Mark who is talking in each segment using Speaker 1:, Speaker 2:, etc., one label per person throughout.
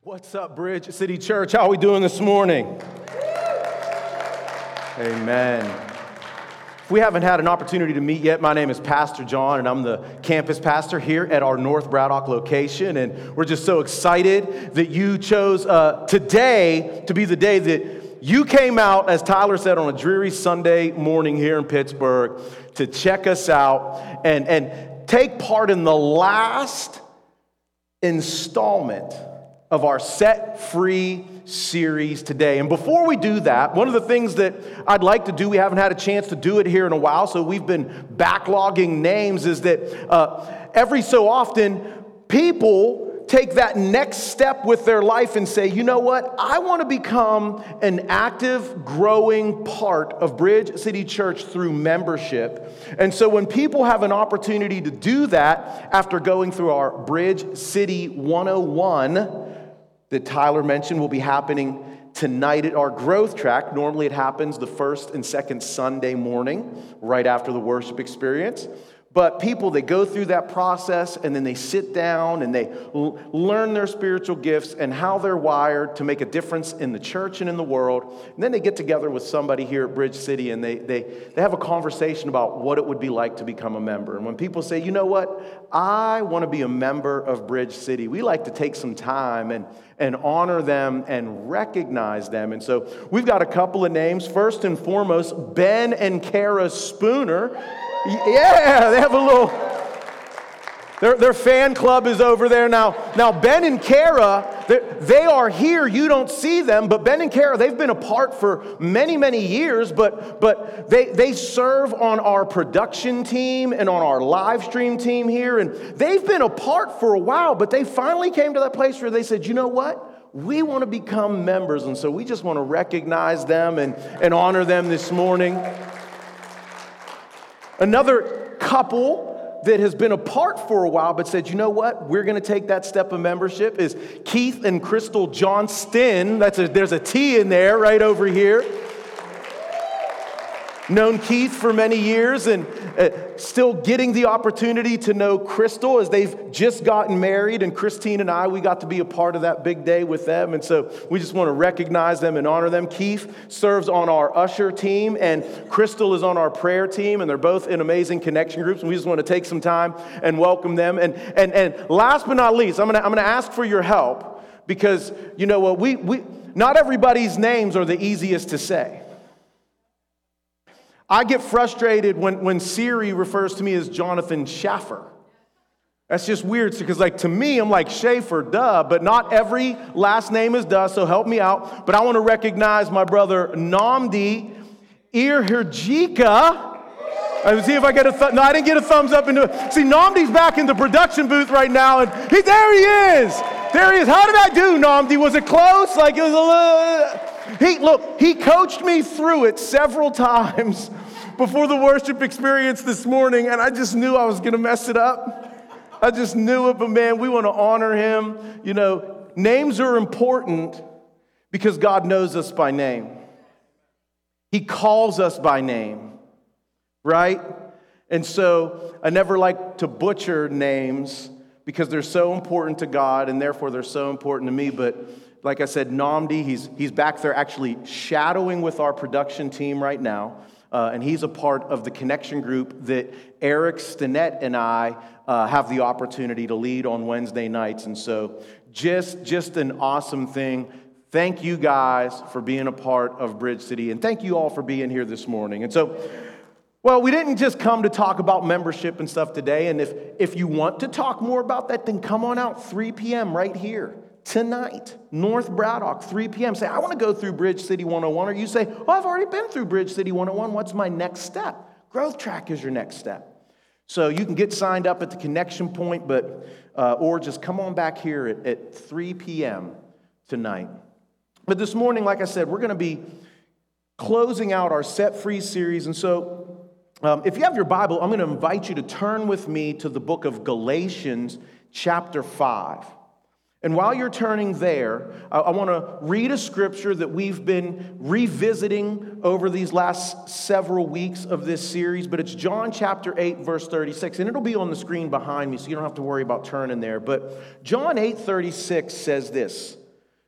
Speaker 1: What's up, Bridge City Church? How are we doing this morning? Amen. If we haven't had an opportunity to meet yet, my name is Pastor John, and I'm the campus pastor here at our North Braddock location. And we're just so excited that you chose today to be the day that you came out, as Tyler said, on a dreary Sunday morning here in Pittsburgh to check us out and take part in the last installment of our Set Free series today. And before we do that, one of the things that I'd like to do, we haven't had a chance to do it here in a while, so we've been backlogging names, is that every so often, people take that next step with their life and say, you know what, I want to become an active, growing part of Bridge City Church through membership. And so when people have an opportunity to do that after going through our Bridge City 101 that Tyler mentioned will be happening tonight at our growth track. Normally it happens the first and second Sunday morning, right after the worship experience. But people, they go through that process and then they sit down and they learn their spiritual gifts and how they're wired to make a difference in the church and in the world. And then they get together with somebody here at Bridge City and they have a conversation about what it would be like to become a member. And when people say, you know what, I want to be a member of Bridge City, we like to take some time and honor them and recognize them. And so we've got a couple of names. First and foremost, Ben and Kara Spooner. Yeah, they have a little, their fan club is over there now. Now, Ben and Kara, they are here. You don't see them, but Ben and Kara, they've been apart for many, many years, but they serve on our production team and on our live stream team here, and they've been apart for a while, but they finally came to that place where they said, you know what? We want to become members, and so we just want to recognize them and honor them this morning. Another couple that has been apart for a while but said, you know what, we're going to take that step of membership is Keith and Crystal Johnston. There's a T in there right over here. Known Keith for many years and still getting the opportunity to know Crystal as they've just gotten married. And Christine and I, we got to be a part of that big day with them. And so we just want to recognize them and honor them. Keith serves on our usher team and Crystal is on our prayer team. And they're both in amazing connection groups. And we just want to take some time and welcome them. And last but not least, I'm going to ask for your help because, you know what, we not everybody's names are the easiest to say. I get frustrated when Siri refers to me as Jonathan Schaffer. That's just weird because, to me, I'm like Schaefer, duh, but not every last name is duh, so help me out. But I want to recognize my brother Nnamdi Irhijika. See if I get a no, I didn't get a thumbs up into it. See, Nnamdi's back in the production booth right now, and there he is. There he is. How did I do, Nnamdi? Was it close? It was a little... He coached me through it several times before the worship experience this morning, and I just knew I was going to mess it up. I just knew it, but man, we want to honor him. You know, names are important because God knows us by name. He calls us by name, right? And so I never like to butcher names because they're so important to God, and therefore they're so important to me, but like I said, Nnamdi, he's back there actually shadowing with our production team right now. And he's a part of the connection group that Eric Stinnett and I have the opportunity to lead on Wednesday nights. And so just an awesome thing. Thank you guys for being a part of Bridge City. And thank you all for being here this morning. And so, well, we didn't just come to talk about membership and stuff today. And if you want to talk more about that, then come on out 3 p.m. right here. Tonight, North Braddock, 3 p.m. Say, I want to go through Bridge City 101. Or you say, oh, I've already been through Bridge City 101. What's my next step? Growth Track is your next step. So you can get signed up at the connection point, or just come on back here at 3 p.m. tonight. But this morning, like I said, we're going to be closing out our Set Free series. And so if you have your Bible, I'm going to invite you to turn with me to the book of Galatians chapter 5. And while you're turning there, I want to read a scripture that we've been revisiting over these last several weeks of this series, but it's John chapter 8, verse 36, and it'll be on the screen behind me, so you don't have to worry about turning there. But John 8:36 says this,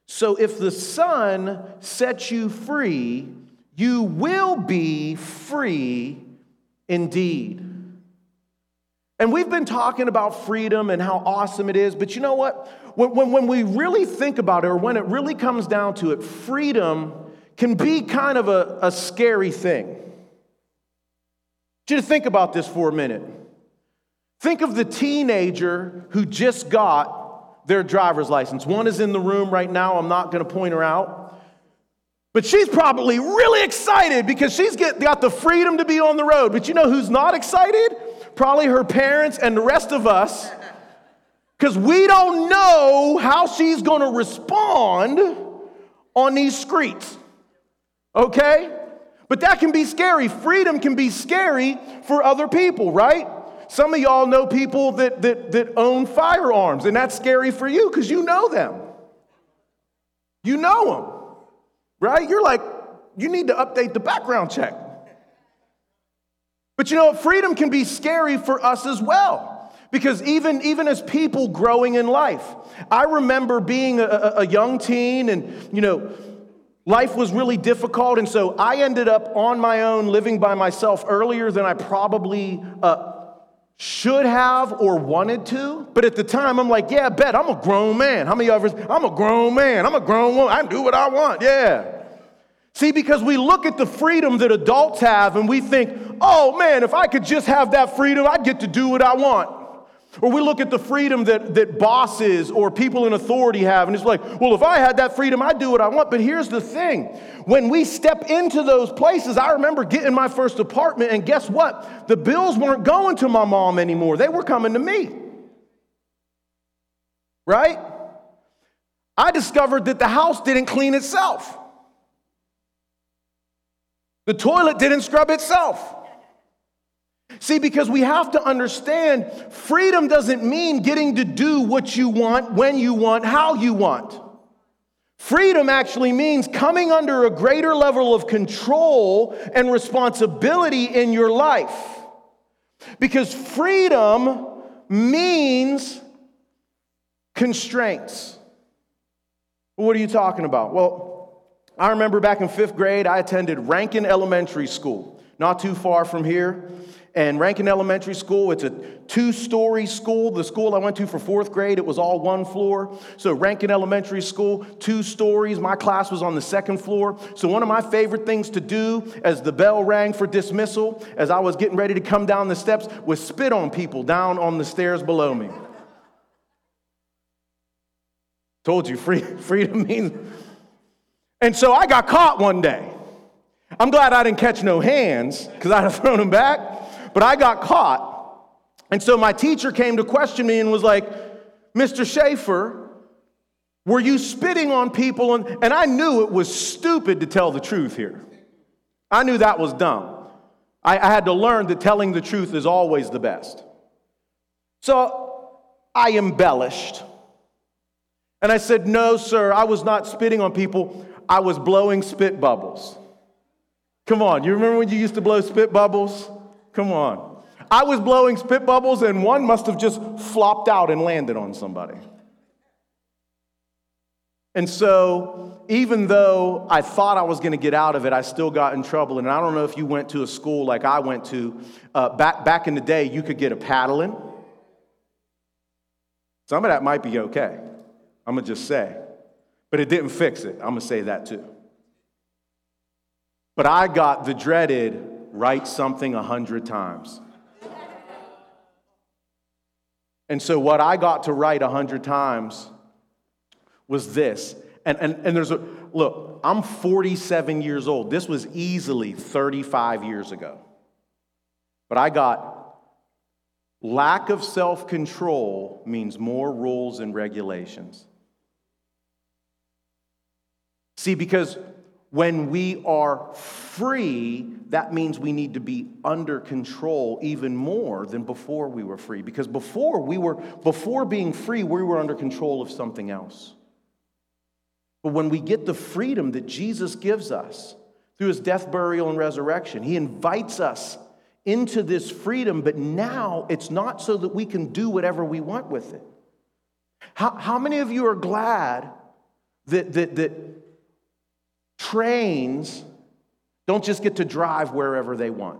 Speaker 1: So if the Son sets you free, you will be free indeed. And we've been talking about freedom and how awesome it is, but you know what? When we really think about it, or when it really comes down to it, freedom can be kind of a scary thing. I want you to think about this for a minute. Think of the teenager who just got their driver's license. One is in the room right now. I'm not going to point her out. But she's probably really excited because she's got the freedom to be on the road. But you know who's not excited? Probably her parents and the rest of us. Because we don't know how she's going to respond on these streets. Okay? But that can be scary. Freedom can be scary for other people, right? Some of y'all know people that own firearms, and that's scary for you because you know them. You know them, right? You're like, you need to update the background check. But you know what? Freedom can be scary for us as well. Because even as people growing in life, I remember being a young teen and, you know, life was really difficult. And so I ended up on my own living by myself earlier than I probably should have or wanted to. But at the time, I'm like, yeah, bet, I'm a grown man. How many of you ever, I'm a grown man. I'm a grown woman. I can do what I want. Yeah. See, because we look at the freedom that adults have and we think, oh man, if I could just have that freedom, I'd get to do what I want. Or we look at the freedom that bosses or people in authority have, and it's like, well, if I had that freedom, I'd do what I want. But here's the thing. When we step into those places, I remember getting my first apartment, and guess what? The bills weren't going to my mom anymore. They were coming to me. Right? I discovered that the house didn't clean itself. The toilet didn't scrub itself. See, because we have to understand, freedom doesn't mean getting to do what you want, when you want, how you want. Freedom actually means coming under a greater level of control and responsibility in your life. Because freedom means constraints. What are you talking about? Well, I remember back in 5th grade, I attended Rankin Elementary School, not too far from here. And Rankin Elementary School, it's a 2-story school. The school I went to for 4th grade, it was all 1 floor. So Rankin Elementary School, 2 stories. My class was on the 2nd floor. So one of my favorite things to do as the bell rang for dismissal, as I was getting ready to come down the steps, was spit on people down on the stairs below me. Told you, freedom means... And so I got caught one day. I'm glad I didn't catch no hands, because I'd have thrown them back. But I got caught. And so my teacher came to question me and was like, Mr. Schaefer, were you spitting on people? And I knew it was stupid to tell the truth here. I knew that was dumb. I had to learn that telling the truth is always the best. So I embellished. And I said, no, sir, I was not spitting on people. I was blowing spit bubbles. Come on, you remember when you used to blow spit bubbles? Come on. I was blowing spit bubbles, and one must have just flopped out and landed on somebody. And so, even though I thought I was going to get out of it, I still got in trouble. And I don't know if you went to a school like I went to. Back in the day, you could get a paddling. Some of that might be okay. I'm going to just say. But it didn't fix it. I'm going to say that too. But I got the dreaded write something 100 times. And so what I got to write 100 times was this. And there's a, look, I'm 47 years old. This was easily 35 years ago. But I got, lack of self-control means more rules and regulations. See, because when we are free, that means we need to be under control even more than before we were free. Because before being free, we were under control of something else. But when we get the freedom that Jesus gives us through his death, burial, and resurrection, he invites us into this freedom, but now it's not so that we can do whatever we want with it. How many of you are glad that trains don't just get to drive wherever they want.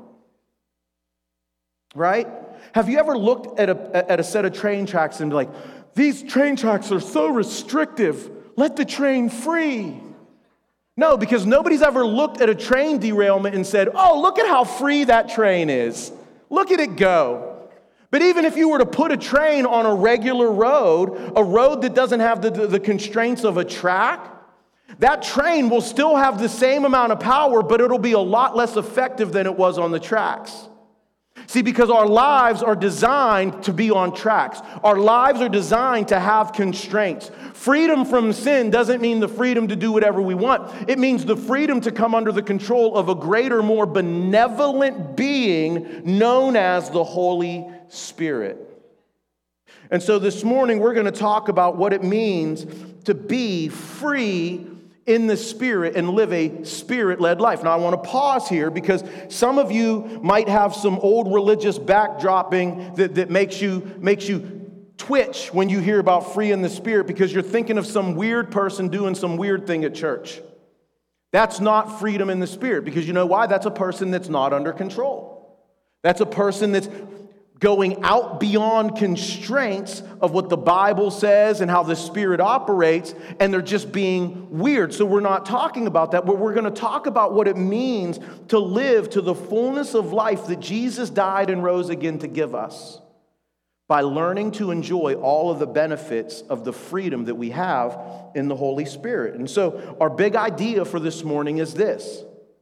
Speaker 1: Right? Have you ever looked at a set of train tracks and be like, these train tracks are so restrictive, let the train free? No, because nobody's ever looked at a train derailment and said, oh, look at how free that train is. Look at it go. But even if you were to put a train on a regular road, a road that doesn't have the constraints of a track, that train will still have the same amount of power, but it'll be a lot less effective than it was on the tracks. See, because our lives are designed to be on tracks. Our lives are designed to have constraints. Freedom from sin doesn't mean the freedom to do whatever we want. It means the freedom to come under the control of a greater, more benevolent being known as the Holy Spirit. And so this morning we're going to talk about what it means to be free in the Spirit and live a Spirit-led life. Now I want to pause here because some of you might have some old religious backdropping that makes you twitch when you hear about free in the Spirit because you're thinking of some weird person doing some weird thing at church. That's not freedom in the Spirit, because you know why? That's a person that's not under control. That's a person that's going out beyond constraints of what the Bible says and how the Spirit operates, and they're just being weird. So we're not talking about that, but we're going to talk about what it means to live to the fullness of life that Jesus died and rose again to give us, by learning to enjoy all of the benefits of the freedom that we have in the Holy Spirit. And so our big idea for this morning is this: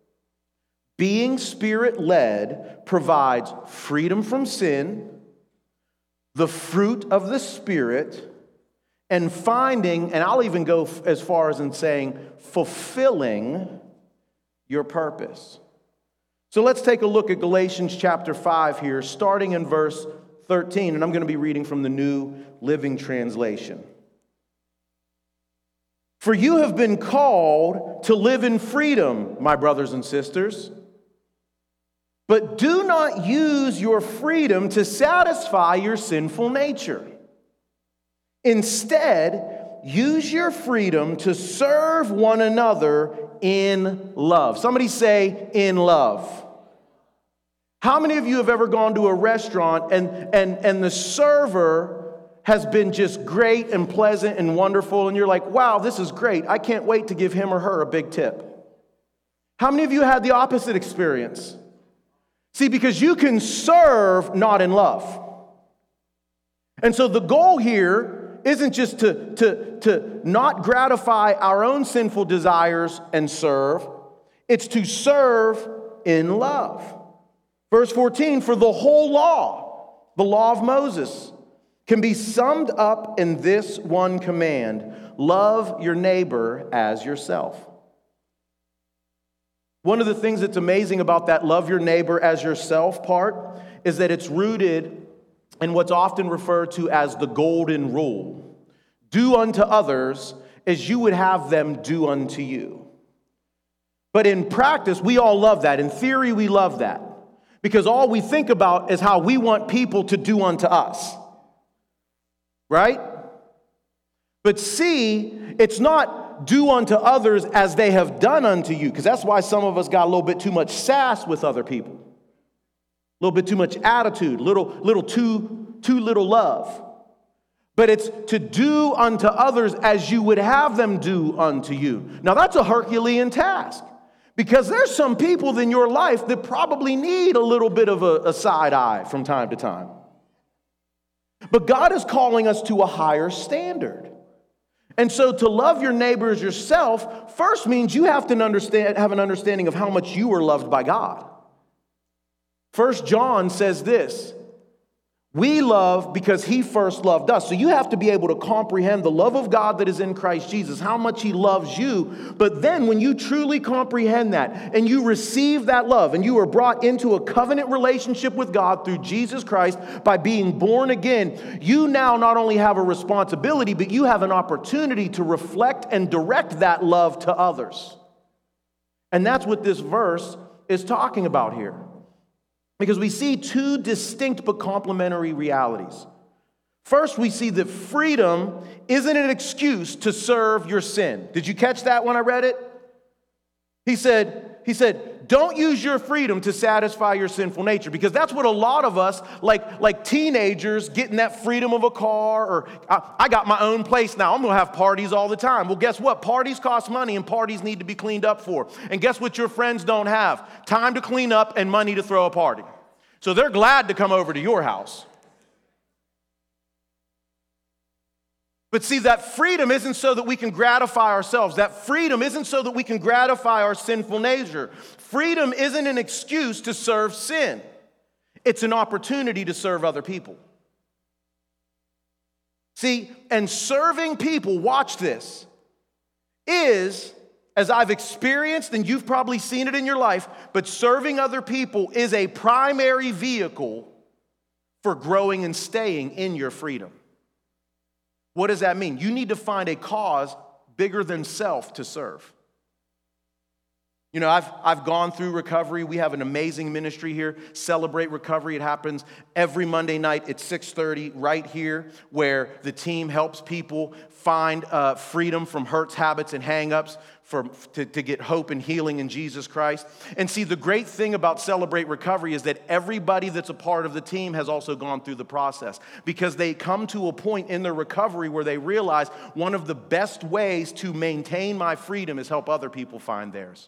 Speaker 1: being Spirit-led provides freedom from sin, the fruit of the Spirit, and finding, and I'll even go as far as in saying, fulfilling your purpose. So let's take a look at Galatians chapter 5 here, starting in verse 13, and I'm going to be reading from the New Living Translation. For you have been called to live in freedom, my brothers and sisters. But do not use your freedom to satisfy your sinful nature. Instead, use your freedom to serve one another in love. Somebody say, in love. How many of you have ever gone to a restaurant and the server has been just great and pleasant and wonderful, and you're like, wow, this is great. I can't wait to give him or her a big tip. How many of you had the opposite experience? See, because you can serve not in love. And so the goal here isn't just to not gratify our own sinful desires and serve. It's to serve in love. Verse 14, for the whole law, the law of Moses, can be summed up in this one command: love your neighbor as yourself. One of the things that's amazing about that love your neighbor as yourself part is that it's rooted in what's often referred to as the golden rule. Do unto others as you would have them do unto you. But in practice, we all love that. In theory, we love that, because all we think about is how we want people to do unto us. Right? But see, it's not do unto others as they have done unto you, because that's why some of us got a little bit too much sass with other people, a little bit too much attitude, little too little love. But it's to do unto others as you would have them do unto you. Now that's a Herculean task, because there's some people in your life that probably need a little bit of a side eye from time to time. But God is calling us to a higher standard. And so to love your neighbor as yourself first means you have to have an understanding of how much you are loved by God. 1 John says this: we love because he first loved us. So you have to be able to comprehend the love of God that is in Christ Jesus, how much he loves you. But then when you truly comprehend that and you receive that love and you are brought into a covenant relationship with God through Jesus Christ by being born again, you now not only have a responsibility, but you have an opportunity to reflect and direct that love to others. And that's what this verse is talking about here. Because we see two distinct but complementary realities. First, we see that freedom isn't an excuse to serve your sin. Did you catch that when I read it? He said, don't use your freedom to satisfy your sinful nature, because that's what a lot of us, like teenagers, getting that freedom of a car, or I got my own place now. I'm going to have parties all the time. Well, guess what? Parties cost money, and parties need to be cleaned up for. And guess what your friends don't have? Time to clean up and money to throw a party. So they're glad to come over to your house. But see, that freedom isn't so that we can gratify ourselves. That freedom isn't so that we can gratify our sinful nature. Freedom isn't an excuse to serve sin. It's an opportunity to serve other people. See, and serving people, watch this, is, as I've experienced, and you've probably seen it in your life, but serving other people is a primary vehicle for growing and staying in your freedom. What does that mean? You need to find a cause bigger than self to serve. You know, I've gone through recovery. We have an amazing ministry here, Celebrate Recovery. It happens every Monday night at 6:30 right here, where the team helps people find freedom from hurts, habits, and hang-ups to get hope and healing in Jesus Christ. And see, the great thing about Celebrate Recovery is that everybody that's a part of the team has also gone through the process, because they come to a point in their recovery where they realize one of the best ways to maintain my freedom is help other people find theirs.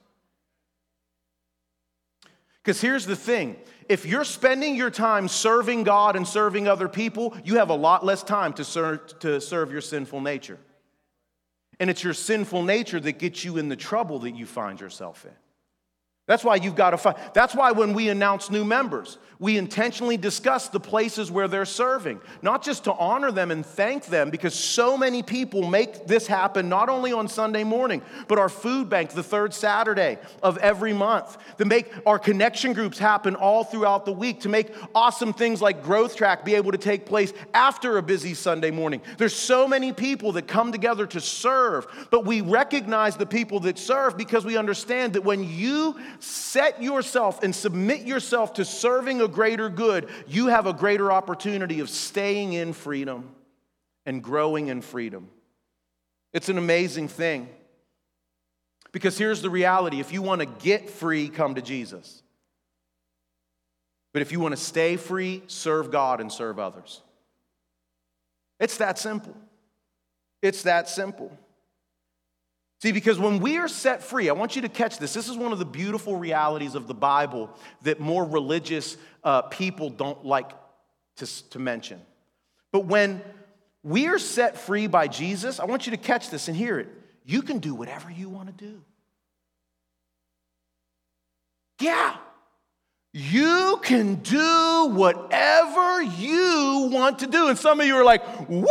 Speaker 1: Because here's the thing, if you're spending your time serving God and serving other people, you have a lot less time to serve your sinful nature. And it's your sinful nature that gets you in the trouble that you find yourself in. That's why you've got to find. That's why when we announce new members, we intentionally discuss the places where they're serving, not just to honor them and thank them, because so many people make this happen not only on Sunday morning, but our food bank the third Saturday of every month, to make our connection groups happen all throughout the week, to make awesome things like Growth Track be able to take place after a busy Sunday morning. There's so many people that come together to serve, but we recognize the people that serve because we understand that when you set yourself and submit yourself to serving a greater good, you have a greater opportunity of staying in freedom and growing in freedom. It's an amazing thing. Because here's the reality. If you want to get free, come to Jesus. But if you want to stay free, serve God and serve others. It's that simple. It's that simple. See, because when we are set free, I want you to catch this. This is one of the beautiful realities of the Bible that more religious people don't like to mention. But when we are set free by Jesus, I want you to catch this and hear it. You can do whatever you want to do. Yeah. You can do whatever you want to do. And some of you are like, woo!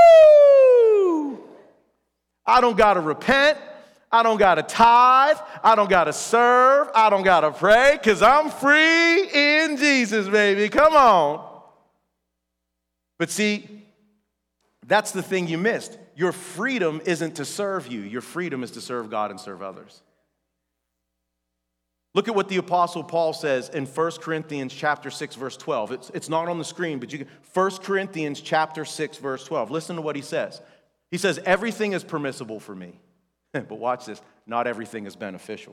Speaker 1: I don't got to repent. I don't got to tithe. I don't got to serve. I don't got to pray because I'm free in Jesus, baby. Come on. But see, that's the thing you missed. Your freedom isn't to serve you. Your freedom is to serve God and serve others. Look at what the Apostle Paul says in 1 Corinthians chapter 6, verse 12. It's not on the screen, but 1 Corinthians chapter 6, verse 12. Listen to what he says. He says, everything is permissible for me. But watch this, not everything is beneficial.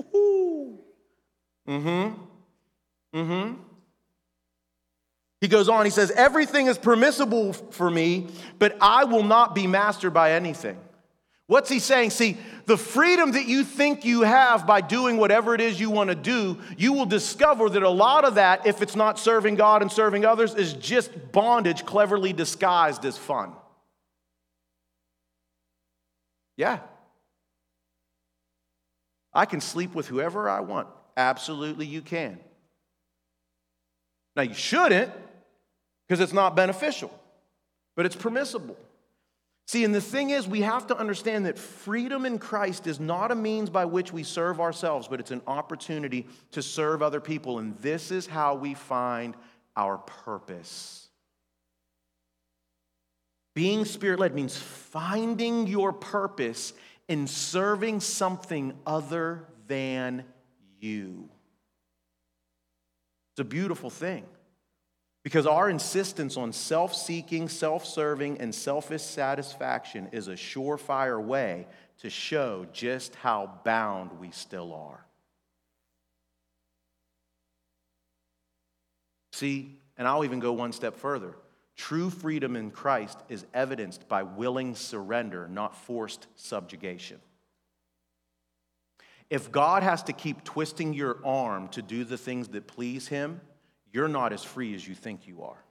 Speaker 1: He goes on, he says, everything is permissible for me, but I will not be mastered by anything. What's he saying? See, the freedom that you think you have by doing whatever it is you want to do, you will discover that a lot of that, if it's not serving God and serving others, is just bondage cleverly disguised as fun. Yeah. I can sleep with whoever I want. Absolutely, you can. Now, you shouldn't, because it's not beneficial, but it's permissible. See, and the thing is, we have to understand that freedom in Christ is not a means by which we serve ourselves, but it's an opportunity to serve other people, and this is how we find our purpose. Being Spirit-led means finding your purpose in serving something other than you. It's a beautiful thing. Because our insistence on self-seeking, self-serving, and selfish satisfaction is a surefire way to show just how bound we still are. See, and I'll even go one step further. True freedom in Christ is evidenced by willing surrender, not forced subjugation. If God has to keep twisting your arm to do the things that please Him, you're not as free as you think you are.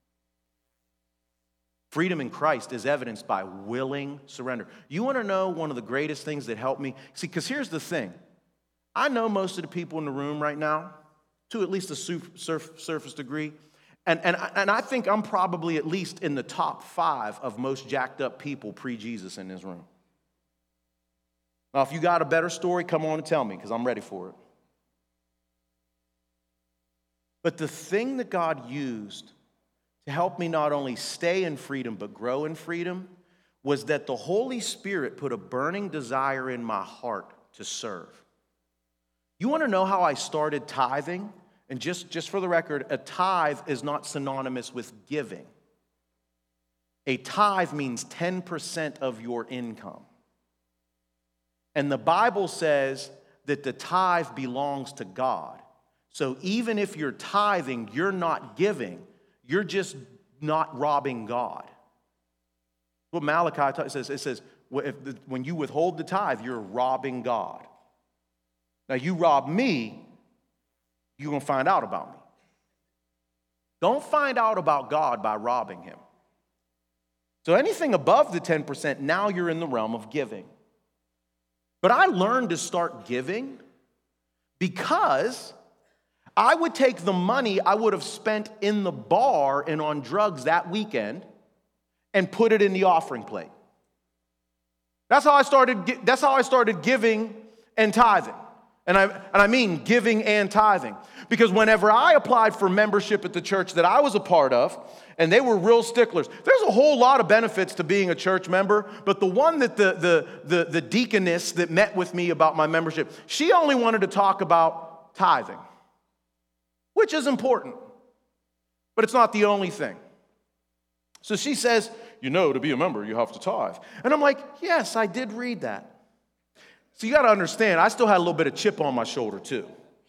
Speaker 1: Freedom in Christ is evidenced by willing surrender. You want to know one of the greatest things that helped me? See, because here's the thing. I know most of the people in the room right now, to at least a surface degree, and I think I'm probably at least in the top 5 of most jacked up people pre-Jesus in this room. Now, if you got a better story, come on and tell me, because I'm ready for it. But the thing that God used to help me not only stay in freedom, but grow in freedom, was that the Holy Spirit put a burning desire in my heart to serve. You want to know how I started tithing? And just for the record, a tithe is not synonymous with giving. A tithe means 10% of your income. And the Bible says that the tithe belongs to God. So even if you're tithing, you're not giving. You're just not robbing God. What Malachi says, it says, when you withhold the tithe, you're robbing God. Now, you rob me, you're going to find out about me. Don't find out about God by robbing Him. So anything above the 10%, now you're in the realm of giving. But I learned to start giving because I would take the money I would have spent in the bar and on drugs that weekend and put it in the offering plate. That's how I started giving and tithing. And I mean giving and tithing. Because whenever I applied for membership at the church that I was a part of, and they were real sticklers. There's a whole lot of benefits to being a church member, but the one that the deaconess that met with me about my membership, she only wanted to talk about tithing, which is important, but it's not the only thing. So she says, to be a member, you have to tithe. And I'm like, yes, I did read that. So you got to understand, I still had a little bit of chip on my shoulder too.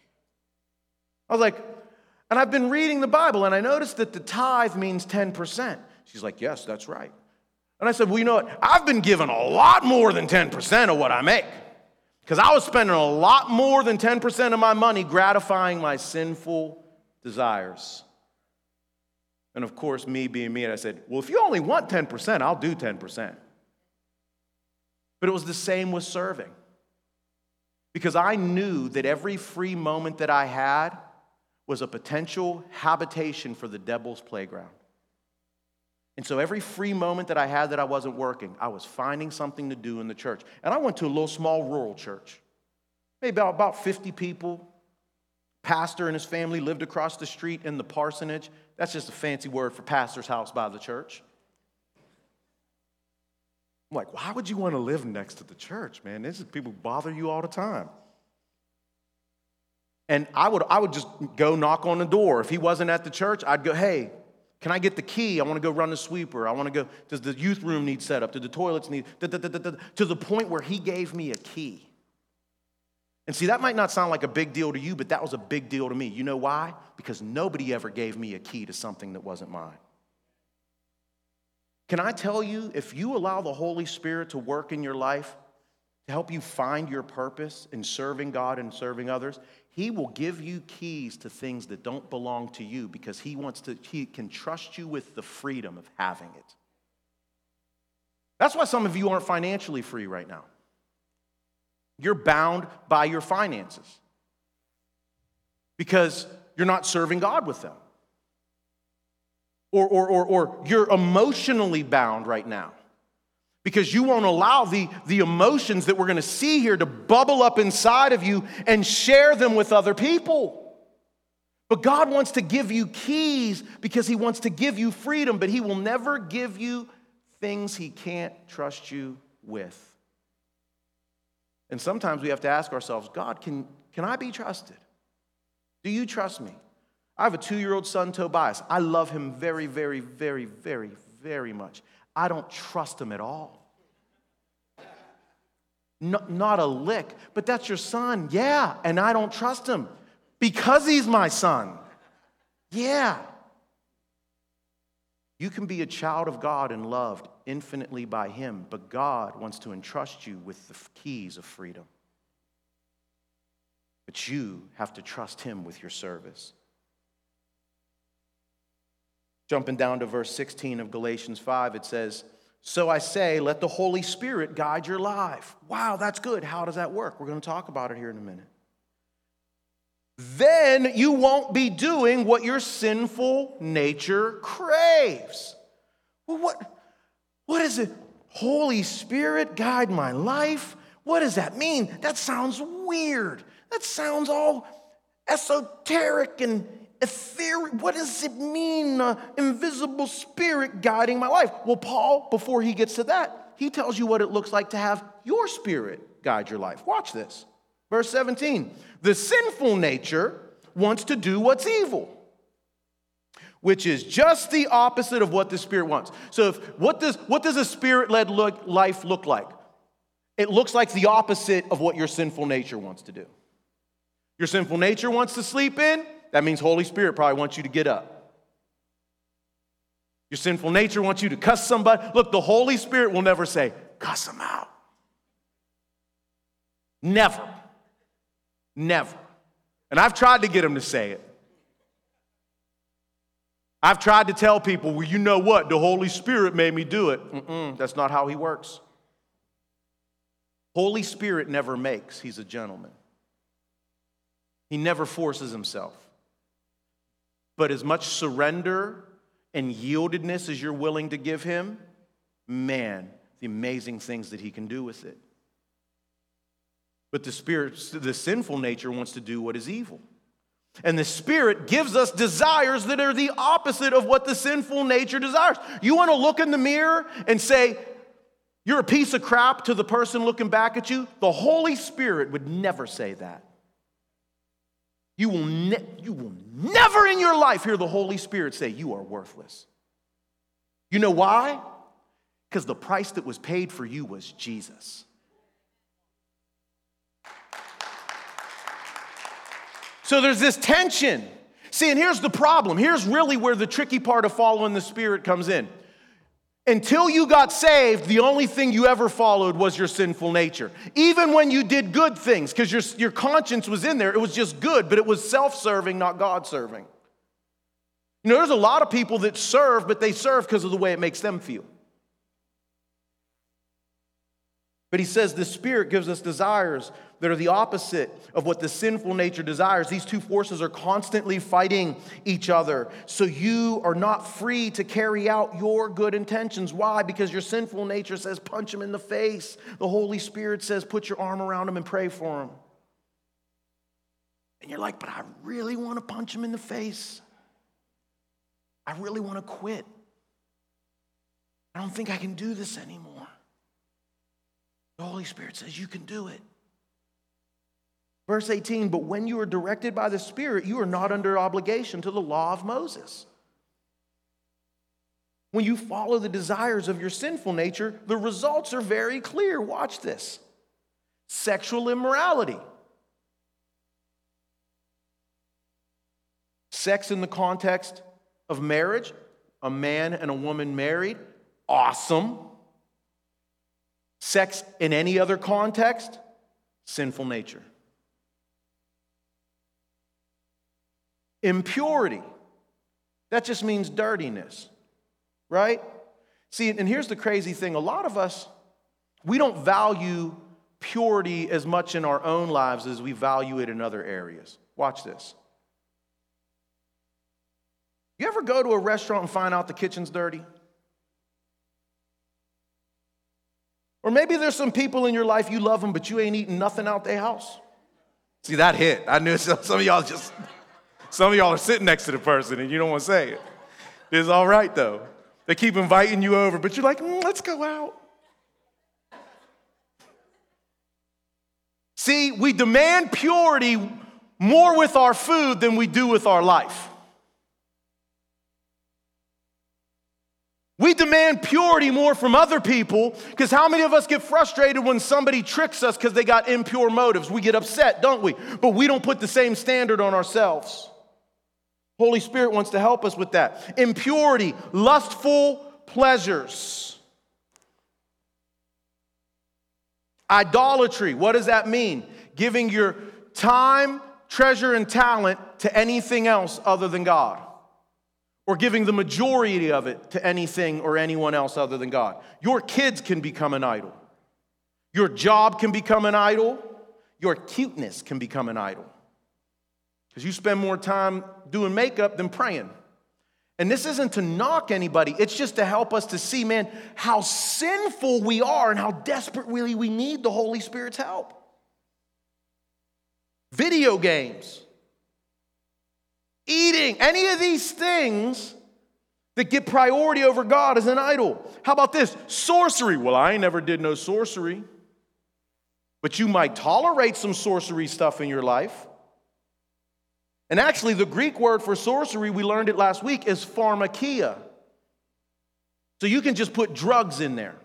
Speaker 1: I was like, and I've been reading the Bible, and I noticed that the tithe means 10%. She's like, yes, that's right. And I said, well, you know what? I've been given a lot more than 10% of what I make. Because I was spending a lot more than 10% of my money gratifying my sinful desires. And of course, me being me, I said, well, if you only want 10%, I'll do 10%. But it was the same with serving. Because I knew that every free moment that I had was a potential habitation for the devil's playground. And so every free moment that I had that I wasn't working, I was finding something to do in the church. And I went to a little small rural church. Maybe about 50 people. Pastor and his family lived across the street in the parsonage. That's just a fancy word for pastor's house by the church. I'm like, why would you want to live next to the church, man? This is people bother you all the time. And I would just go knock on the door. If he wasn't at the church, I'd go, hey, can I get the key? I want to go run the sweeper. I want to go, does the youth room need set up? Do the toilets need, to the point where he gave me a key. And see, that might not sound like a big deal to you, but that was a big deal to me. You know why? Because nobody ever gave me a key to something that wasn't mine. Can I tell you, if you allow the Holy Spirit to work in your life to help you find your purpose in serving God and serving others, He will give you keys to things that don't belong to you because He can trust you with the freedom of having it. That's why some of you aren't financially free right now. You're bound by your finances because you're not serving God with them. Or you're emotionally bound right now because you won't allow the emotions that we're going to see here to bubble up inside of you and share them with other people. But God wants to give you keys because He wants to give you freedom, but He will never give you things He can't trust you with. And sometimes we have to ask ourselves, God, can I be trusted? Do you trust me? I have a 2-year-old son, Tobias. I love him very, very, very, very, very much. I don't trust him at all. Not a lick, but that's your son. Yeah, and I don't trust him because he's my son. Yeah. You can be a child of God and loved infinitely by him, but God wants to entrust you with the keys of freedom. But you have to trust him with your service. Jumping down to verse 16 of Galatians 5, it says, so I say, let the Holy Spirit guide your life. Wow, that's good. How does that work? We're going to talk about it here in a minute. Then you won't be doing what your sinful nature craves. Well, what is it? Holy Spirit guide my life? What does that mean? That sounds weird. That sounds all esoteric and ethereal. What does it mean, invisible spirit guiding my life? Well, Paul, before he gets to that, he tells you what it looks like to have your spirit guide your life. Watch this. Verse 17, the sinful nature wants to do what's evil, which is just the opposite of what the Spirit wants. So what does a Spirit-led life look like? It looks like the opposite of what your sinful nature wants to do. Your sinful nature wants to sleep in. That means Holy Spirit probably wants you to get up. Your sinful nature wants you to cuss somebody. Look, the Holy Spirit will never say, cuss them out. Never. Never. And I've tried to get him to say it. I've tried to tell people, well, you know what? The Holy Spirit made me do it. That's not how he works. Holy Spirit never makes. He's a gentleman. He never forces himself. But as much surrender and yieldedness as you're willing to give him, man, the amazing things that he can do with it. But the sinful nature wants to do what is evil. And the Spirit gives us desires that are the opposite of what the sinful nature desires. You want to look in the mirror and say, you're a piece of crap to the person looking back at you? The Holy Spirit would never say that. You will never in your life hear the Holy Spirit say, you are worthless. You know why? Because the price that was paid for you was Jesus. So there's this tension. See, and here's the problem. Here's really where the tricky part of following the Spirit comes in. Until you got saved, the only thing you ever followed was your sinful nature. Even when you did good things, because your conscience was in there, it was just good, but it was self-serving, not God-serving. You know, there's a lot of people that serve, but they serve because of the way it makes them feel. But he says the Spirit gives us desires that are the opposite of what the sinful nature desires. These two forces are constantly fighting each other. So you are not free to carry out your good intentions. Why? Because your sinful nature says punch him in the face. The Holy Spirit says put your arm around him and pray for him. And you're like, but I really want to punch him in the face. I really want to quit. I don't think I can do this anymore. The Holy Spirit says you can do it. Verse 18, but when you are directed by the Spirit, you are not under obligation to the law of Moses. When you follow the desires of your sinful nature, the results are very clear. Watch this. Sexual immorality. Sex in the context of marriage, a man and a woman married, awesome. Sex in any other context, sinful nature. Impurity. That just means dirtiness, right? See, and here's the crazy thing. A lot of us, we don't value purity as much in our own lives as we value it in other areas. Watch this. You ever go to a restaurant and find out the kitchen's dirty? Or maybe there's some people in your life, you love them, but you ain't eating nothing out their house. See, that hit. I knew some of y'all are sitting next to the person and you don't want to say it. It's all right, though. They keep inviting you over, but you're like, let's go out. See, we demand purity more with our food than we do with our life. We demand purity more from other people, because how many of us get frustrated when somebody tricks us because they got impure motives? We get upset, don't we? But we don't put the same standard on ourselves. Holy Spirit wants to help us with that. Impurity, lustful pleasures. Idolatry, what does that mean? Giving your time, treasure, and talent to anything else other than God. Or giving the majority of it to anything or anyone else other than God. Your kids can become an idol. Your job can become an idol. Your cuteness can become an idol. Because you spend more time doing makeup than praying. And this isn't to knock anybody. It's just to help us to see, man, how sinful we are and how desperately we need the Holy Spirit's help. Video games. Eating, any of these things that get priority over God is an idol. How about this? Sorcery. Well, I ain't never did no sorcery. But you might tolerate some sorcery stuff in your life. And actually, the Greek word for sorcery, we learned it last week, is pharmakia. So you can just put drugs in there.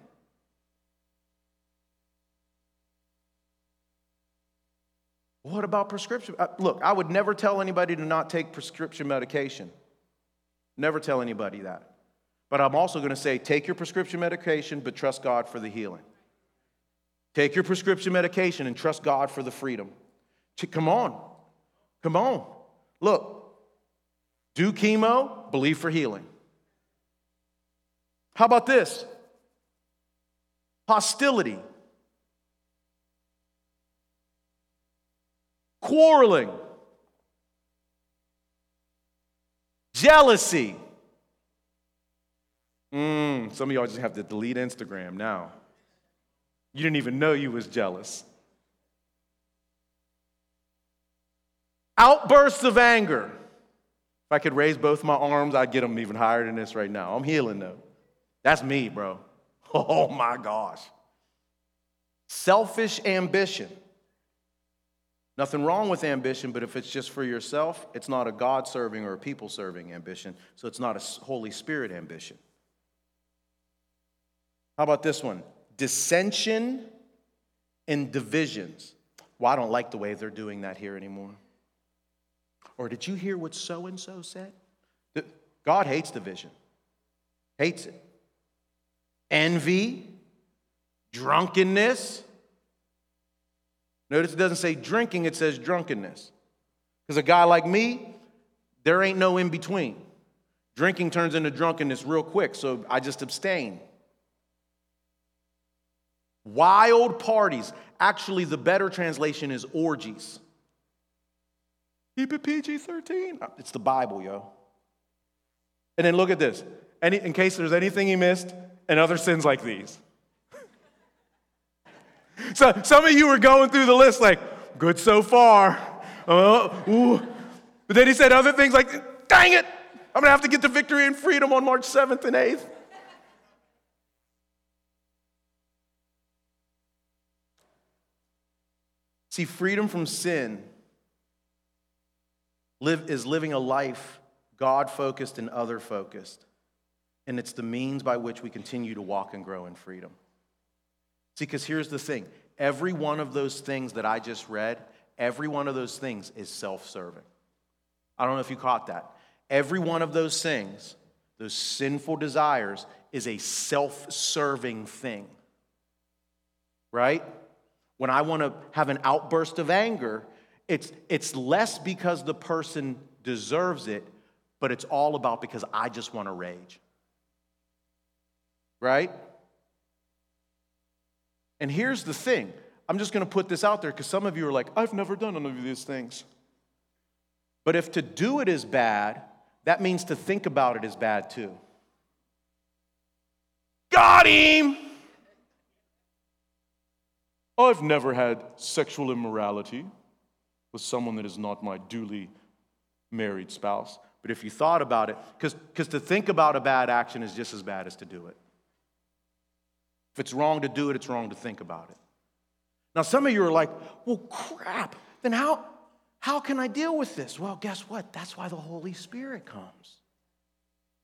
Speaker 1: What about prescription? Look, I would never tell anybody to not take prescription medication. Never tell anybody that. But I'm also going to say, take your prescription medication, but trust God for the healing. Take your prescription medication and trust God for the freedom. Come on. Come on. Look, do chemo, believe for healing. How about this? Hostility. Quarreling, jealousy. Some of y'all just have to delete Instagram now. You didn't even know you was jealous. Outbursts of anger. If I could raise both my arms, I'd get them even higher than this right now. I'm healing though. That's me, bro. Oh my gosh. Selfish ambition. Nothing wrong with ambition, but if it's just for yourself, it's not a God-serving or a people-serving ambition, so it's not a Holy Spirit ambition. How about this one? Dissension and divisions. Well, I don't like the way they're doing that here anymore. Or did you hear what so-and-so said? God hates division. Hates it. Envy, drunkenness. Notice it doesn't say drinking, it says drunkenness. Because a guy like me, there ain't no in between. Drinking turns into drunkenness real quick, so I just abstain. Wild parties. Actually, the better translation is orgies. Keep it PG-13. It's the Bible, yo. And then look at this. In case there's anything you missed, and other sins like these. So some of you were going through the list like, good so far. But then he said other things like, dang it, I'm going to have to get to victory and freedom on March 7th and 8th. See, freedom from sin is living a life God-focused and other-focused. And it's the means by which we continue to walk and grow in freedom. See, because here's the thing. Every one of those things that I just read, every one of those things is self-serving. I don't know if you caught that. Every one of those things, those sinful desires, is a self-serving thing. Right? When I want to have an outburst of anger, it's less because the person deserves it, but it's all about because I just want to rage. Right? And here's the thing. I'm just going to put this out there because some of you are like, I've never done any of these things. But if to do it is bad, that means to think about it is bad too. Got him! I've never had sexual immorality with someone that is not my duly married spouse. But if you thought about it, because to think about a bad action is just as bad as to do it. If it's wrong to do it, it's wrong to think about it. Now, some of you are like, well, crap, then how can I deal with this? Well, guess what? That's why the Holy Spirit comes.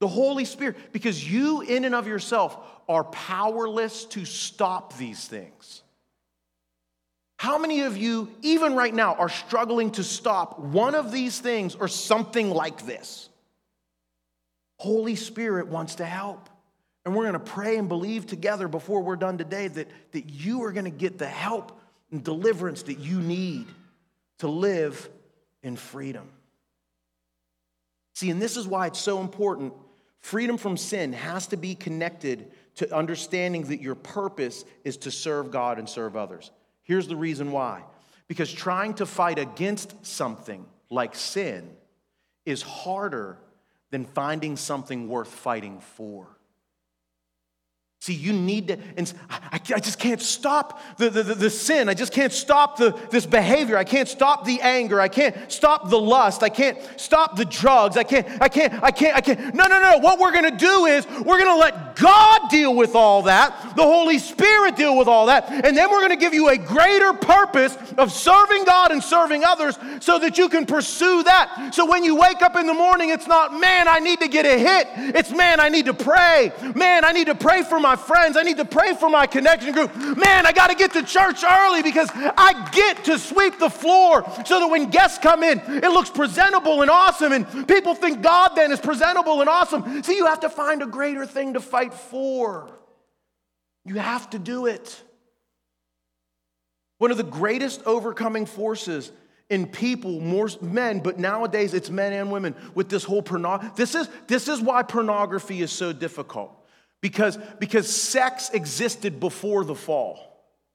Speaker 1: The Holy Spirit, because you in and of yourself are powerless to stop these things. How many of you, even right now, are struggling to stop one of these things or something like this? Holy Spirit wants to help. And we're going to pray and believe together before we're done today that you are going to get the help and deliverance that you need to live in freedom. See, and this is why it's so important. Freedom from sin has to be connected to understanding that your purpose is to serve God and serve others. Here's the reason why. Because trying to fight against something like sin is harder than finding something worth fighting for. See, you need to, and I just can't stop the sin. I just can't stop this behavior. I can't stop the anger. I can't stop the lust. I can't stop the drugs. I can't. No. What we're going to do is we're going to let God deal with all that, the Holy Spirit deal with all that, and then we're going to give you a greater purpose of serving God and serving others so that you can pursue that. So when you wake up in the morning, it's not, man, I need to get a hit. It's, man, I need to pray. Man, I need to pray for my friends. I need to pray for my connection group. Man, I got to get to church early because I get to sweep the floor so that when guests come in, it looks presentable and awesome, and people think God then is presentable and awesome. See, you have to find a greater thing to fight for. You have to do it. One of the greatest overcoming forces in people, more men, but nowadays it's men and women, with this whole pornography. This is why pornography is so difficult. Because sex existed before the fall.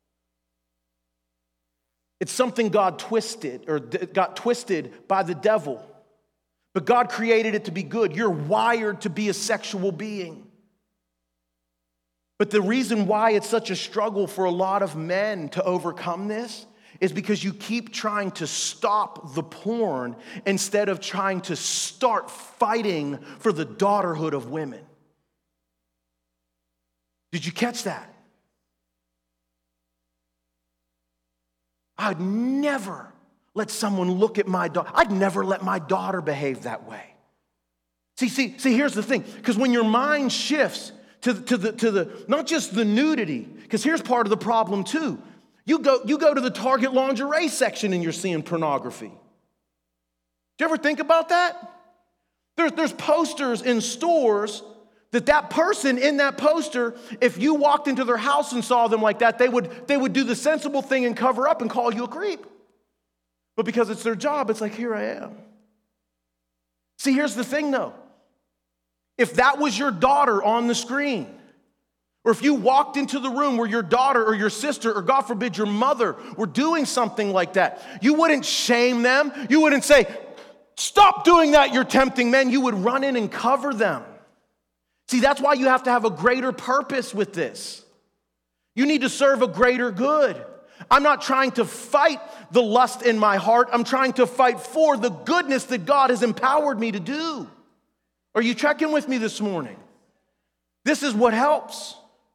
Speaker 1: It's something God twisted, or got twisted by the devil. But God created it to be good. You're wired to be a sexual being. But the reason why it's such a struggle for a lot of men to overcome this is because you keep trying to stop the porn instead of trying to start fighting for the daughterhood of women. Did you catch that? I'd never let someone look at my daughter. I'd never let my daughter behave that way. See, here's the thing. Because when your mind shifts to the not just the nudity, because here's part of the problem too. You go to the Target lingerie section and you're seeing pornography. Do you ever think about that? There's posters in stores that person in that poster, if you walked into their house and saw them like that, they would do the sensible thing and cover up and call you a creep. But because it's their job, it's like, here I am. See, here's the thing though. If that was your daughter on the screen, or if you walked into the room where your daughter or your sister or God forbid your mother were doing something like that, you wouldn't shame them. You wouldn't say, stop doing that, you're tempting men. You would run in and cover them. See, that's why you have to have a greater purpose with this. You need to serve a greater good. I'm not trying to fight the lust in my heart. I'm trying to fight for the goodness that God has empowered me to do. Are you checking with me this morning? This is what helps.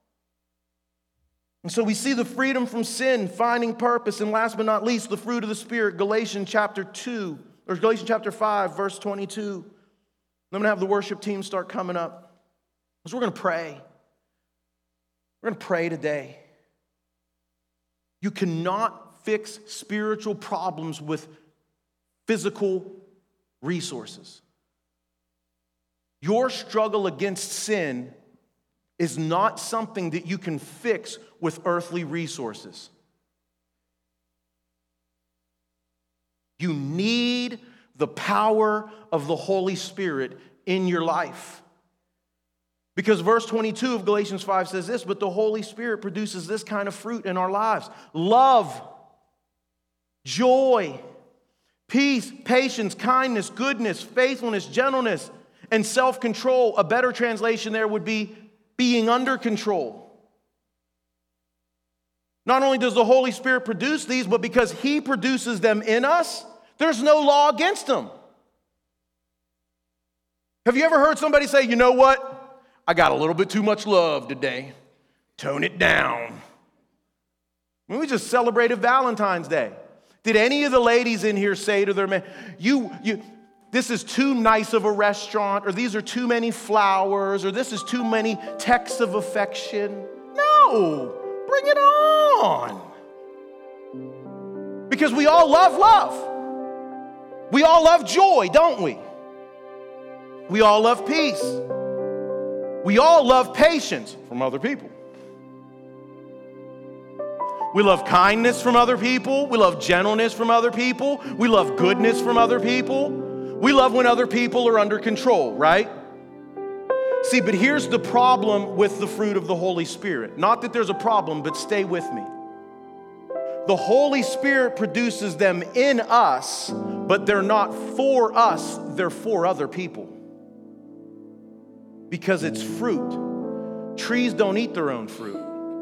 Speaker 1: And so we see the freedom from sin, finding purpose, and last but not least, the fruit of the Spirit, Galatians chapter 5, verse 22. I'm going to have the worship team start coming up. Because we're going to pray. We're going to pray today. You cannot fix spiritual problems with physical resources. Your struggle against sin is not something that you can fix with earthly resources. You need the power of the Holy Spirit in your life. Because verse 22 of Galatians 5 says this, but the Holy Spirit produces this kind of fruit in our lives. Love, joy, peace, patience, kindness, goodness, faithfulness, gentleness, and self-control. A better translation there would be being under control. Not only does the Holy Spirit produce these, but because He produces them in us, there's no law against them. Have you ever heard somebody say, you know what? I got a little bit too much love today. Tone it down. We just celebrated Valentine's Day. Did any of the ladies in here say to their man, this is too nice of a restaurant, or these are too many flowers, or this is too many texts of affection. No, bring it on. Because we all love love. We all love joy, don't we? We all love peace. We all love patience from other people. We love kindness from other people. We love gentleness from other people. We love goodness from other people. We love when other people are under control, right? See, but here's the problem with the fruit of the Holy Spirit. Not that there's a problem, but stay with me. The Holy Spirit produces them in us, but they're not for us, they're for other people. Because it's fruit. Trees don't eat their own fruit.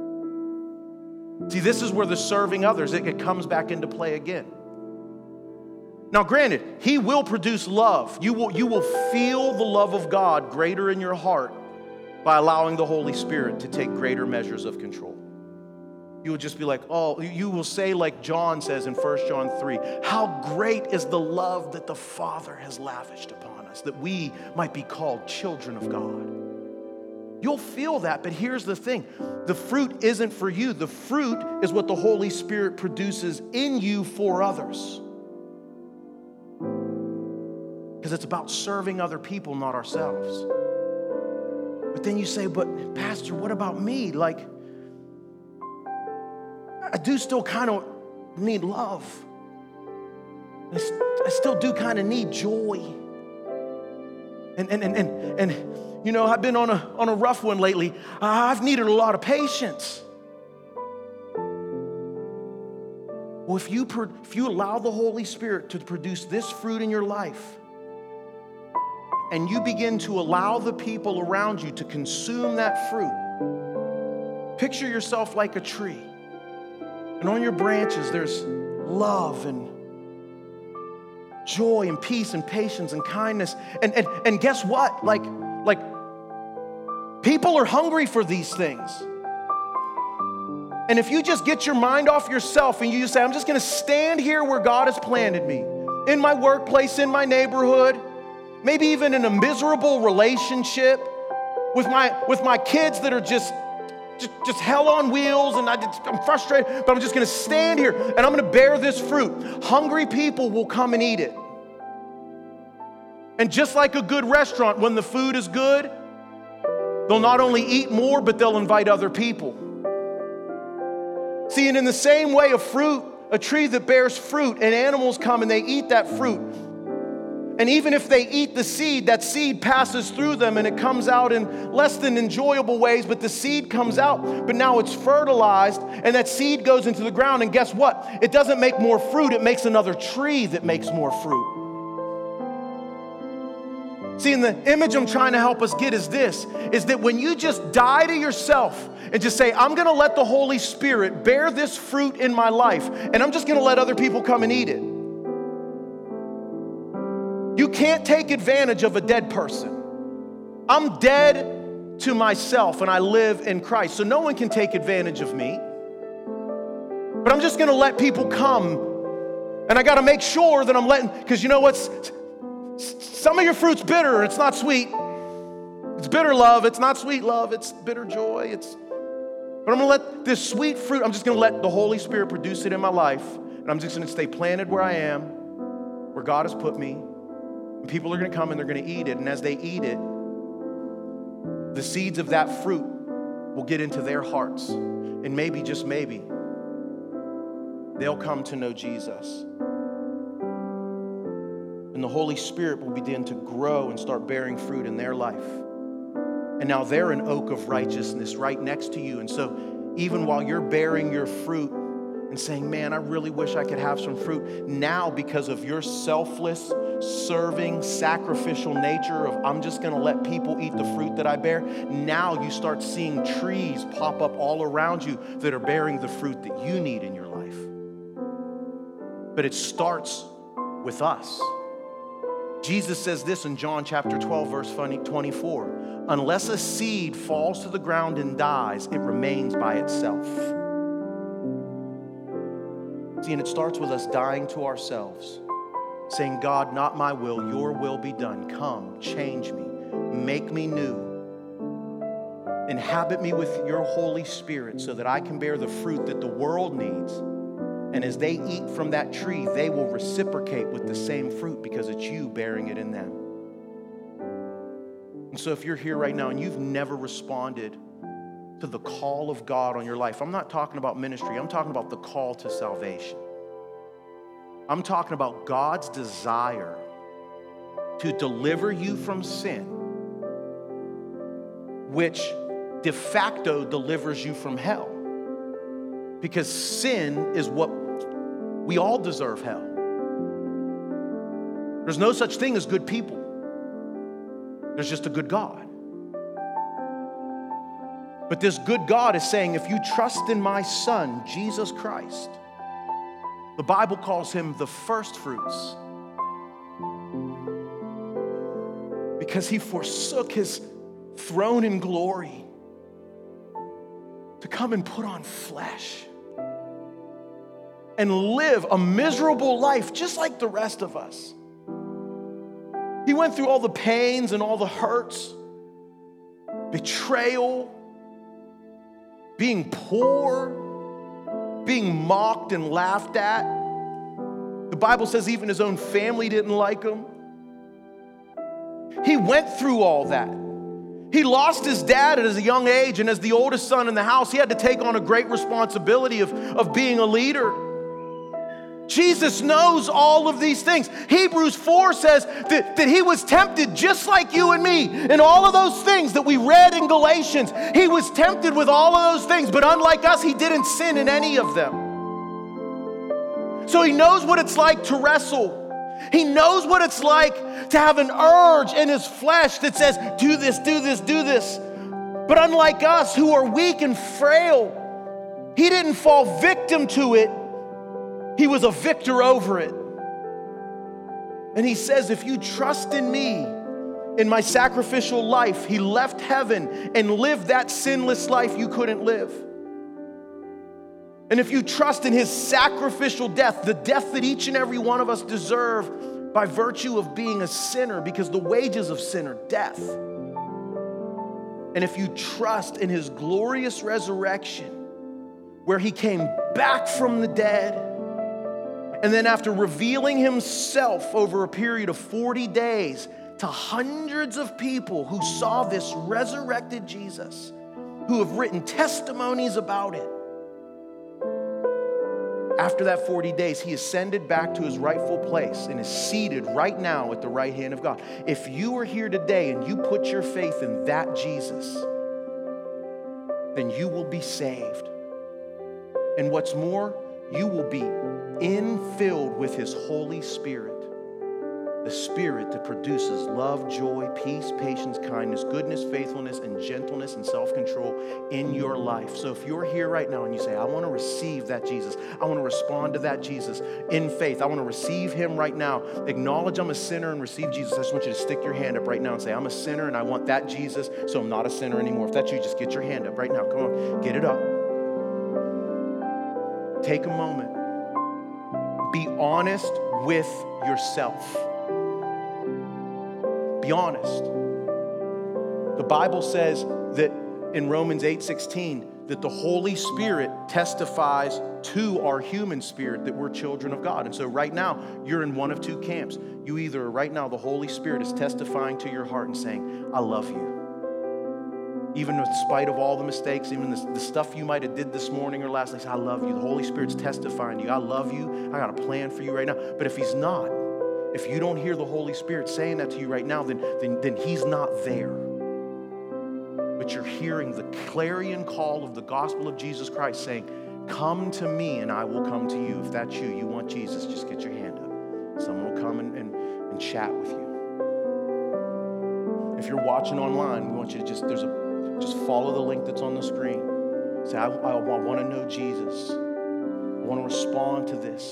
Speaker 1: See, this is where the serving others, it comes back into play again. Now, granted, He will produce love. You will feel the love of God greater in your heart by allowing the Holy Spirit to take greater measures of control. You will just be like, oh, you will say like John says in 1 John 3, how great is the love that the Father has lavished upon us, that we might be called children of God. You'll feel that, but here's the thing. The fruit isn't for you. The fruit is what the Holy Spirit produces in you for others. Because it's about serving other people, not ourselves. But then you say, but Pastor, what about me? Like, I do still kind of need love. I still do kind of need joy. And you know, I've been on a rough one lately. I've needed a lot of patience. Well, if you allow the Holy Spirit to produce this fruit in your life, and you begin to allow the people around you to consume that fruit, picture yourself like a tree. And on your branches, there's love and joy and peace and patience and kindness. And guess what? Like people are hungry for these things. And if you just get your mind off yourself and you just say, I'm just going to stand here where God has planted me, in my workplace, in my neighborhood, maybe even in a miserable relationship with my kids that are just hell on wheels, and I'm frustrated, but I'm just going to stand here and I'm going to bear this fruit. Hungry people will come and eat it. And just like a good restaurant, when the food is good, they'll not only eat more, but they'll invite other people. See, and in the same way, a tree that bears fruit, and animals come and they eat that fruit. And even if they eat the seed, that seed passes through them and it comes out in less than enjoyable ways, but the seed comes out, but now it's fertilized and that seed goes into the ground, and guess what? It doesn't make more fruit, it makes another tree that makes more fruit. See, and the image I'm trying to help us get is this, is that when you just die to yourself and just say, I'm gonna let the Holy Spirit bear this fruit in my life, and I'm just gonna let other people come and eat it. You can't take advantage of a dead person. I'm dead to myself and I live in Christ. So no one can take advantage of me. But I'm just going to let people come. And I got to make sure that I'm letting, because you know what's, some of your fruit's bitter and it's not sweet. It's bitter love. It's not sweet love. It's bitter joy. But I'm going to let this sweet fruit, I'm just going to let the Holy Spirit produce it in my life. And I'm just going to stay planted where I am, where God has put me. And people are going to come and they're going to eat it. And as they eat it, the seeds of that fruit will get into their hearts. And maybe, just maybe, they'll come to know Jesus. And the Holy Spirit will begin to grow and start bearing fruit in their life. And now they're an oak of righteousness right next to you. And so even while you're bearing your fruit and saying, man, I really wish I could have some fruit, now because of your selfless, serving, sacrificial nature of I'm just going to let people eat the fruit that I bear, now you start seeing trees pop up all around you that are bearing the fruit that you need in your life. But it starts with us. Jesus says this in John chapter 12, verse 24. Unless a seed falls to the ground and dies, it remains by itself. See, and it starts with us dying to ourselves saying, God, not my will, your will be done. Come, change me, make me new. Inhabit me with your Holy Spirit so that I can bear the fruit that the world needs. And as they eat from that tree, they will reciprocate with the same fruit because it's you bearing it in them. And so if you're here right now and you've never responded to the call of God on your life, I'm not talking about ministry, I'm talking about the call to salvation. I'm talking about God's desire to deliver you from sin, which de facto delivers you from hell. Because sin is what we all deserve hell. There's no such thing as good people. There's just a good God. But this good God is saying, if you trust in my Son, Jesus Christ, the Bible calls him the first fruits, because he forsook his throne in glory to come and put on flesh and live a miserable life just like the rest of us. He went through all the pains and all the hurts, betrayal, being poor, being mocked and laughed at. The Bible says even his own family didn't like him. He went through all that. He lost his dad at a young age, and as the oldest son in the house, he had to take on a great responsibility of being a leader. Jesus knows all of these things. Hebrews 4 says that he was tempted just like you and me. And all of those things that we read in Galatians, he was tempted with all of those things, but unlike us, he didn't sin in any of them. So he knows what it's like to wrestle. He knows what it's like to have an urge in his flesh that says, do this, do this, do this. But unlike us who are weak and frail, he didn't fall victim to it. He was a victor over it. And he says, if you trust in me, in my sacrificial life, he left heaven and lived that sinless life you couldn't live. And if you trust in his sacrificial death, the death that each and every one of us deserve by virtue of being a sinner, because the wages of sin are death. And if you trust in his glorious resurrection, where he came back from the dead, and then after revealing himself over a period of 40 days to hundreds of people who saw this resurrected Jesus, who have written testimonies about it, after that 40 days, he ascended back to his rightful place and is seated right now at the right hand of God. If you are here today and you put your faith in that Jesus, then you will be saved. And what's more, you will be infilled with his Holy Spirit, the Spirit that produces love, joy, peace, patience, kindness, goodness, faithfulness, and gentleness and self-control in your life. So if you're here right now and you say, I want to receive that Jesus, I want to respond to that Jesus in faith, I want to receive him right now, acknowledge I'm a sinner and receive Jesus, I just want you to stick your hand up right now and say, I'm a sinner and I want that Jesus, so I'm not a sinner anymore. If that's you, just get your hand up right now. Come on, get it up. Take a moment. Be honest with yourself. Be honest. The Bible says that in Romans 8:16 that the Holy Spirit testifies to our human spirit that we're children of God. And so right now, you're in one of two camps. You either, right now, the Holy Spirit is testifying to your heart and saying, I love you. Even in spite of all the mistakes, even the stuff you might have did this morning or last night, I love you. The Holy Spirit's testifying to you. I love you. I got a plan for you right now. But if he's not, if you don't hear the Holy Spirit saying that to you right now, then he's not there. But you're hearing the clarion call of the gospel of Jesus Christ saying, come to me and I will come to you. If that's you, you want Jesus, just get your hand up. Someone will come and chat with you. If you're watching online, we want you to just follow the link that's on the screen. Say, I want to know Jesus. I want to respond to this.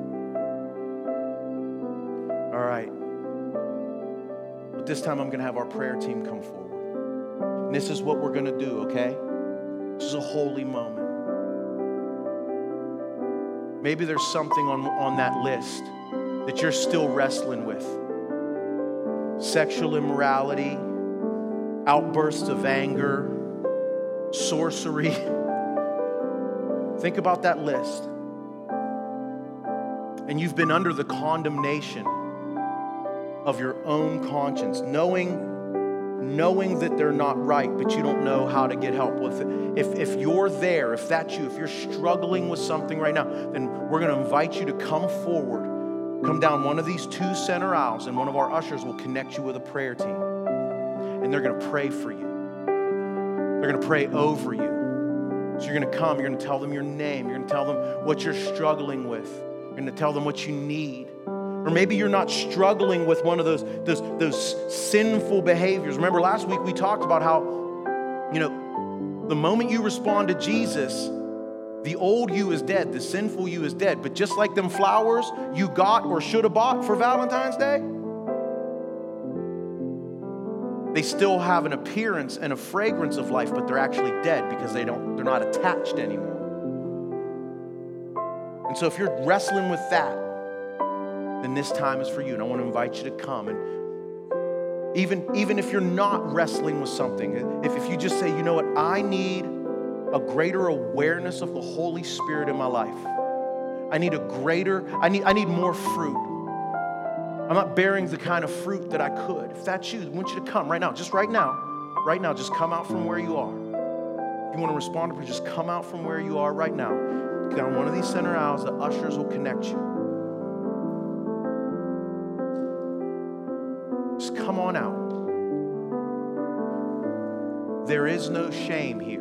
Speaker 1: All right. But this time I'm going to have our prayer team come forward. And this is what we're going to do, okay? This is a holy moment. Maybe there's something on that list that you're still wrestling with. Sexual immorality, outbursts of anger, sorcery. Think about that list. And you've been under the condemnation of your own conscience, knowing that they're not right, but you don't know how to get help with it. If you're there, if that's you, if you're struggling with something right now, then we're going to invite you to come forward. Come down one of these two center aisles, and one of our ushers will connect you with a prayer team. And they're going to pray for you. They're going to pray over you. So you're going to come, you're going to tell them your name, you're going to tell them what you're struggling with, you're going to tell them what you need. Or maybe you're not struggling with one of those sinful behaviors. Remember last week we talked about how, the moment you respond to Jesus, the old you is dead, the sinful you is dead. But just like them flowers you got or should have bought for Valentine's Day, they still have an appearance and a fragrance of life, but they're actually dead because they're not attached anymore. And so if you're wrestling with that, then this time is for you. And I want to invite you to come. And even if you're not wrestling with something, if you just say, you know what, I need a greater awareness of the Holy Spirit in my life. I need more fruit. I'm not bearing the kind of fruit that I could. If that's you, I want you to come right now, just come out from where you are. If you want to respond to prayer, just come out from where you are right now. Down one of these center aisles, the ushers will connect you. Just come on out. There is no shame here.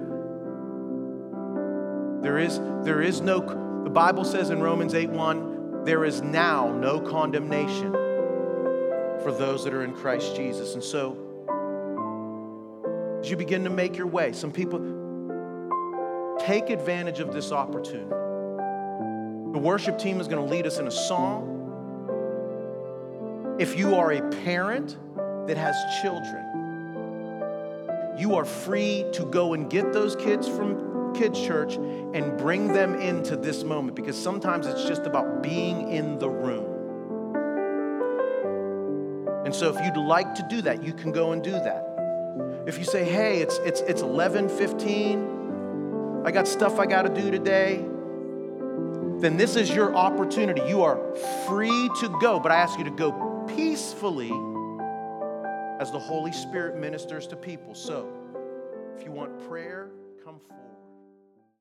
Speaker 1: There is no, the Bible says in Romans 8:1, there is now no condemnation for those that are in Christ Jesus. And so, as you begin to make your way, some people take advantage of this opportunity. The worship team is going to lead us in a song. If you are a parent that has children, you are free to go and get those kids from kids' church and bring them into this moment, because sometimes it's just about being in the room. And so if you'd like to do that, you can go and do that. If you say, hey, it's 11:15, I got stuff I got to do today, then this is your opportunity. You are free to go, but I ask you to go peacefully as the Holy Spirit ministers to people. So if you want prayer, come forward.